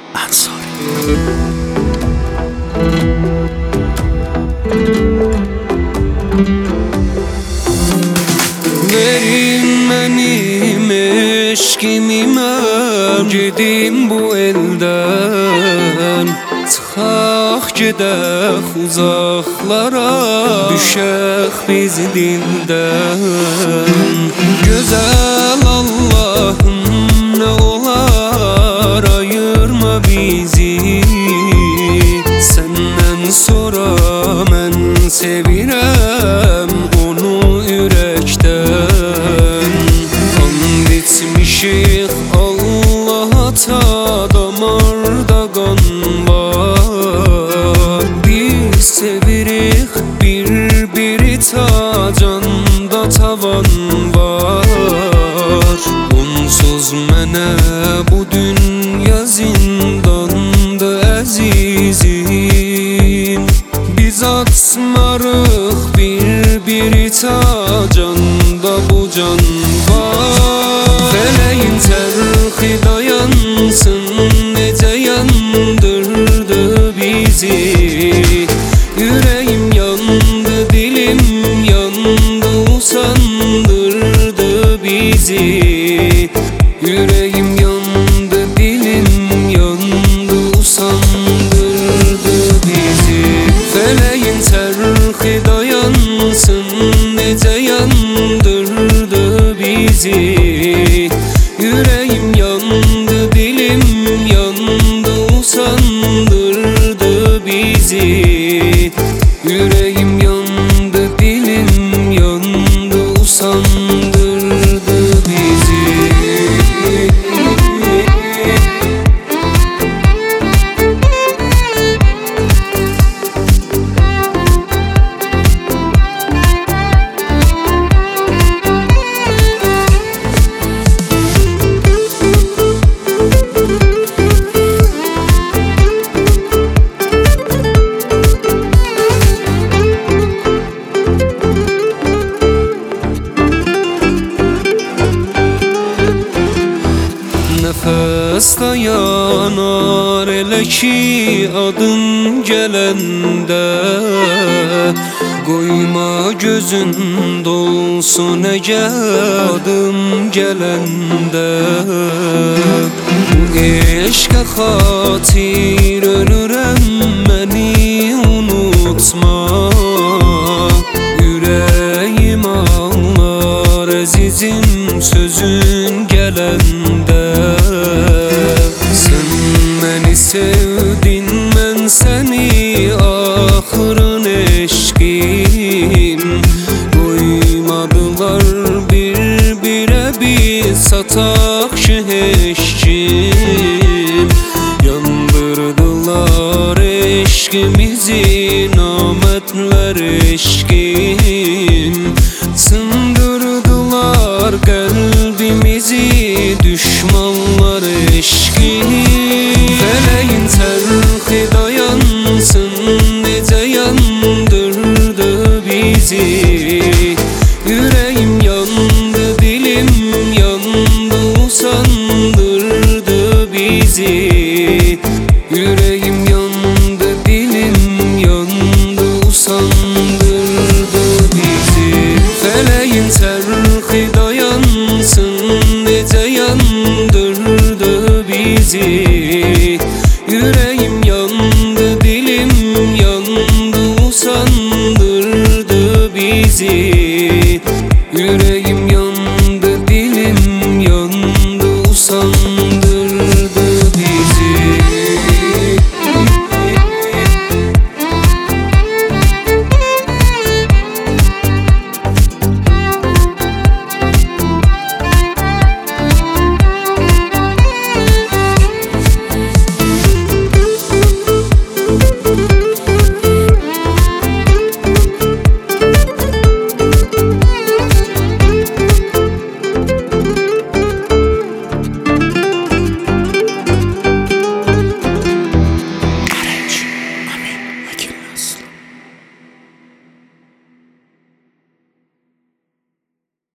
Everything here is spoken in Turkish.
Ansari. Verin benim eşkimi mən gedim bu elden. Çıxaq gedək uzaqlara, düşək biz dildən. Gözəl Allah'ım nə olar ayırma bizi. Səndən sonra mən sevirəm onu ürəkdən. And içmişik Allah'a ta damarda qan var. Biz sevirik bir-biri ta canda tavan var. Onsuz mənə bu dünya zindandı əzizim. Biz atmarıq bir-biri ta canda bu can var. Feleğin çərxi dayansın, necə yandırdı bizi. Yüreğim yandı, dilim yandı, usandırdı bizi. Yüreğim yandı, dilim yandı, usandırdı bizi. Feleğin çərxi dayansın, necə yandırdı bizi. Yüreğim yandı, dilim yandı, usandırdı bizi. Yüreğim yandı, dilim yandı, usandırdı bizi. Nefes dayanar elə ki adın gələndə. Qoyma gözün dolsun əgər adım gələndə. Bu eşqə xatir ölürəm, məni unutma. Ürəyim ağlar əzizim sözün gələndə. Sen beni sevdin, mən səni axırın eşqim. Qoymadılar bir-birə biz sataq ki eşqim. Yandırdılar eşqimizi namətlər eşqim. Sındırdılar qəlbimizi düşmanlar eşqim. Feleğin çərxi dayansın, necə yandırdı bizi. Yüreğim yandı, dilim yandı, usandırdı bizi. Yüreğim yandı, dilim yandı, usandırdı bizi. Feleğin çərxi dayansın, necə yandırdı bizi.